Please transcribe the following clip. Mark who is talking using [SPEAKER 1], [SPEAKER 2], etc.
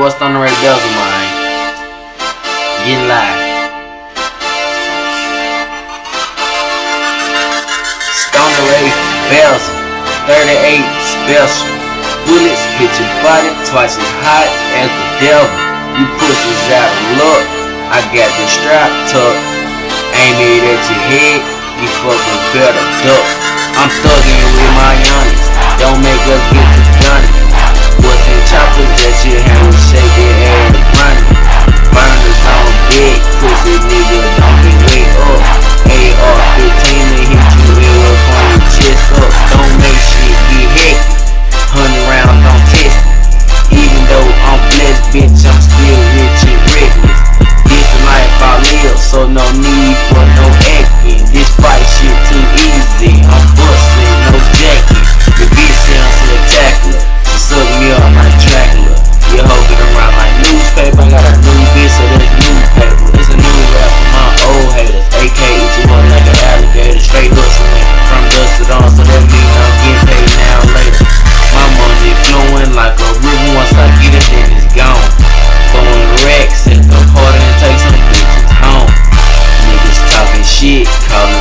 [SPEAKER 1] boy Stunner Ray Belzer, man. Get live. Stunner Ray Belzer, 38 special. Bullets hit your body twice as hot as the devil. You pussies out of luck. I got the strap tucked. Aim it at your head. You fucking better duck. I'm thugging with my youngins. Don't make us get to gunning. What's in choppers that your hand shake it and running. Burners on deck. Pussy nigga don't get wake up. AR-15 to hit you in up on your chest up. Don't make shit get hectic. 100 rounds don't test it. Even though I'm blessed, bitch, I'm still rich and reckless. This the life I live, so no need for no acting. This fight shit too easy. I'm busting, no jacket. The bitch sounds spectacular. She suck me up like Dracula. Your hoe get around like newspaper. I got a new bitch, so that's newspaper. It's a new rap for my old haters. AK eat you up like an alligator. Straight hustling from dusk to dawn, so that mean I'm getting paid now later. My money flowing like a river. Once I get it, then it's gone. Throwing racks at the party and take some bitches home. Niggas talking shit, calling